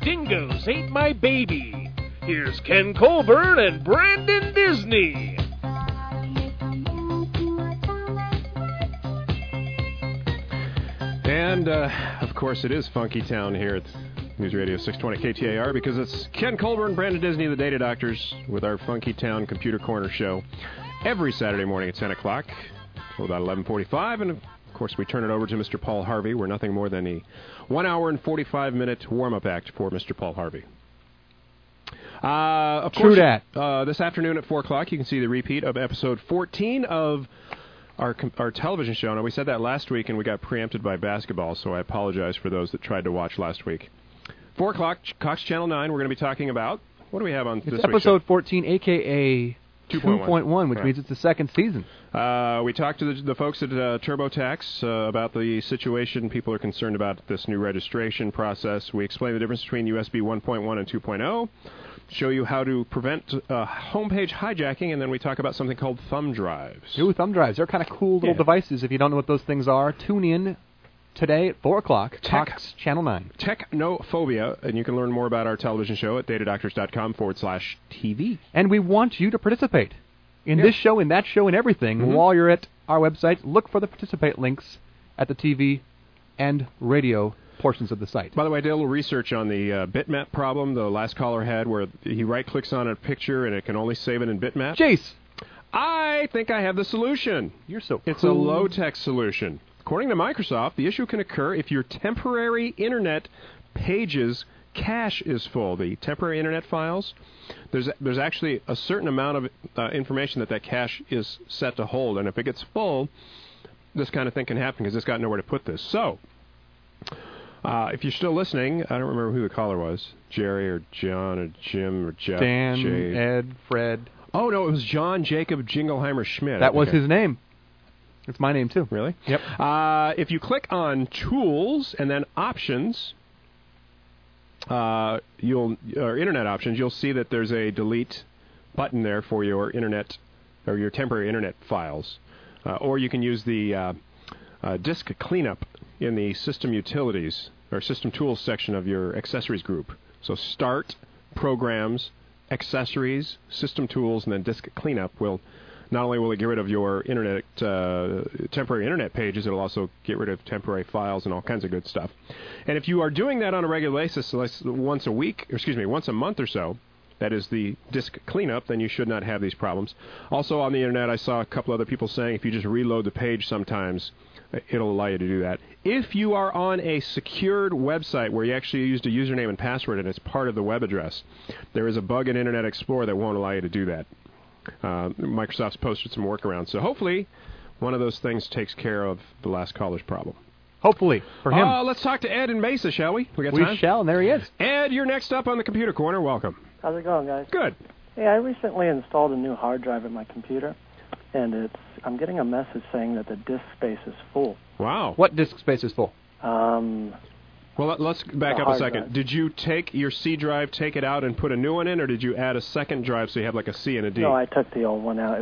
Dingoes Ate My Baby. Here's Ken Colburn and Brandon Disney. And, of course, it is Funky Town here at News Radio 620 KTAR because it's Ken Colburn, Brandon Disney, the Data Doctors, with our Funky Town Computer Corner show every Saturday morning at 10 o'clock till about 11:45. And, of course, we turn it over to Mr. Paul Harvey. We're nothing more than a 1 hour and 45-minute warm-up act for Mr. Paul Harvey. Of course, this afternoon at 4 o'clock, you can see the repeat of episode 14 of our television show. Now, we said that last week, and we got preempted by basketball, so I apologize for those that tried to watch last week. 4 o'clock, Cox Channel 9, we're going to be talking about... What do we have on this week's show? It's episode 14, a.k.a. 2.1, which means it's the second season. We talked to the folks at TurboTax about the situation. People are concerned about this new registration process. We explain the difference between USB 1.1 and 2.0, show you how to prevent homepage hijacking, and then we talk about something called thumb drives. Ooh, thumb drives. They're kind of cool little devices. If you don't know what those things are, tune in today at 4 o'clock, Cox Channel 9. Technophobia, and you can learn more about our television show at datadoctors.com/TV. And we want you to participate in this show, in that show, and everything. Mm-hmm. While you're at our website, look for the participate links at the TV and radio portions of the site. By the way, I did a little research on the bitmap problem the last caller had, where he right-clicks on a picture and it can only save it in bitmap. Jace! I think I have the solution. You're so cool. It's a low-tech solution. According to Microsoft, the issue can occur if your temporary internet pages cache is full. The temporary internet files, there's actually a certain amount of information that cache is set to hold, and if it gets full, this kind of thing can happen because it's got nowhere to put this. So, if you're still listening, I don't remember who the caller was, Jerry or John or Jim or Jeff. Dan, Jay. Ed, Fred. Oh, no, it was John Jacob Jingleheimer Schmidt. That was his name. It's my name, too. Really? Yep. If you click on Tools and then Options, or Internet Options, you'll see that there's a delete button there for your internet or your temporary internet files. Or you can use the disk cleanup in the System Utilities or System Tools section of your Accessories group. So Start, Programs, Accessories, System Tools, and then Disk Cleanup will... Not only will it get rid of your internet temporary internet pages, it'll also get rid of temporary files and all kinds of good stuff. And if you are doing that on a regular basis, once a month or so, that is the disk cleanup, then you should not have these problems. Also on the internet, I saw a couple other people saying if you just reload the page sometimes, it'll allow you to do that. If you are on a secured website where you actually used a username and password and it's part of the web address, there is a bug in Internet Explorer that won't allow you to do that. Microsoft's posted some workarounds, so hopefully one of those things takes care of the last caller's problem. Hopefully, for him. Let's talk to Ed in Mesa, shall we? We got time? We shall, and there he is. Ed, you're next up on the Computer Corner. Welcome. How's it going, guys? Good. Hey, I recently installed a new hard drive in my computer, and I'm getting a message saying that the disk space is full. Wow. What disk space is full? Well, let's back up a second. Drive. Did you take your C drive, take it out, and put a new one in, or did you add a second drive so you have like a C and a D? No, I took the old one out.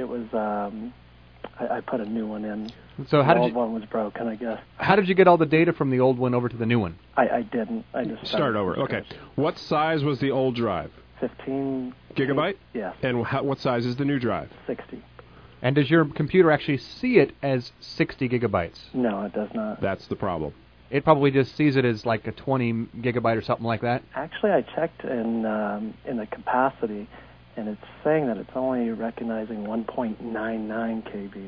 I put a new one in. So the old one was broken, I guess. How did you get all the data from the old one over to the new one? I didn't. I just start over. Okay. What size was the old drive? 15 gigabyte. Yes. And what size is the new drive? 60. And does your computer actually see it as 60 gigabytes? No, it does not. That's the problem. It probably just sees it as like a 20 gigabyte or something like that? Actually, I checked in the capacity, and it's saying that it's only recognizing 1.99 KB.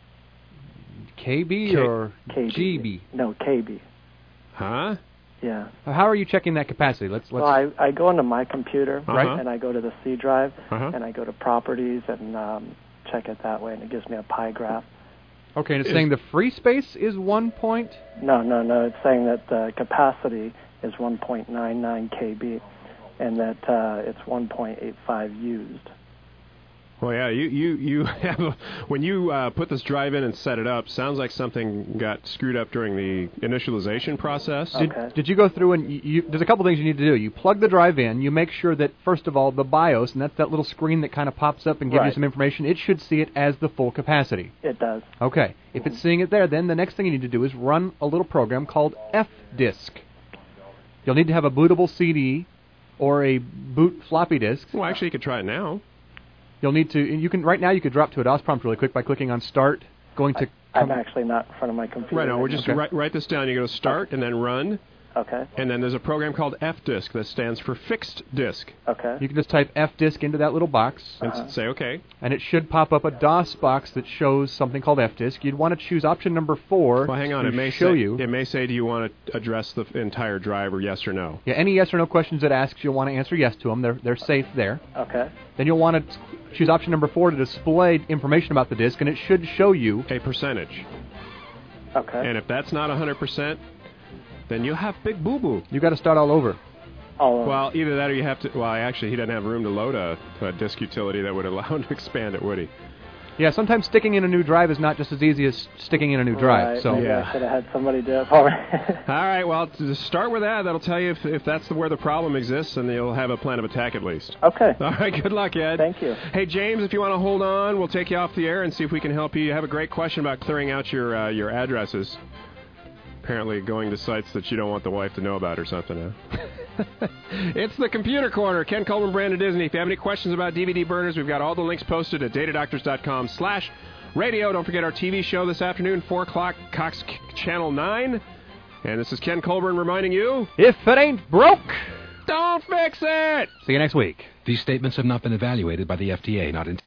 KB or KB. GB? No, KB. Huh? Yeah. How are you checking that capacity? Let's. Well, I go into my computer, right, and I go to the C drive, and I go to Properties and check it that way, and it gives me a pie graph. Okay, and it's saying the free space is 1 point? No. It's saying that the capacity is 1.99 KB, and that it's 1.85 used. Well, yeah, you have when you put this drive in and set it up, sounds like something got screwed up during the initialization process. Okay. Did you go through and there's a couple things you need to do. You plug the drive in, you make sure that, first of all, the BIOS, and that's that little screen that kind of pops up and gives you some information, it should see it as the full capacity. It does. Okay. If it's seeing it there, then the next thing you need to do is run a little program called FDisk. You'll need to have a bootable CD or a boot floppy disk. Well, actually, you could try it now. You'll need to. You can right now. You could drop to a DOS prompt really quick by clicking on Start. Going to. I'm actually not in front of my computer. Right now, we're just write this down. You go to Start and then Run. Okay. And then there's a program called FDisk that stands for Fixed Disk. Okay. You can just type FDisk into that little box. And say OK. And it should pop up a DOS box that shows something called FDisk. You'd want to choose option number 4. Well, hang on. It may show say, you. It may say, do you want to address the entire drive or yes or no? Yeah, any yes or no questions it asks, you'll want to answer yes to them. They're safe there. Okay. Then you'll want to choose option number 4 to display information about the disk, and it should show you a percentage. Okay. And if that's not 100%, then you have big boo-boo. You got to start all over. Well, either that or you have to... Well, actually, he doesn't have room to load a disk utility that would allow him to expand it, would he? Yeah, sometimes sticking in a new drive is not just as easy as sticking in a new drive. Right. So Maybe I should have had somebody do it for me. All right, well, to start with that. That'll tell you if that's where the problem exists, and you'll have a plan of attack at least. Okay. All right, good luck, Ed. Thank you. Hey, James, if you want to hold on, we'll take you off the air and see if we can help you. You have a great question about clearing out your addresses. Apparently going to sites that you don't want the wife to know about or something, huh? It's the Computer Corner. Ken Coleman, Brandon Disney. If you have any questions about DVD burners, we've got all the links posted at datadoctors.com/radio. Don't forget our TV show this afternoon, 4 o'clock, Cox Channel 9. And this is Ken Colburn reminding you, if it ain't broke, don't fix it! See you next week. These statements have not been evaluated by the FDA, not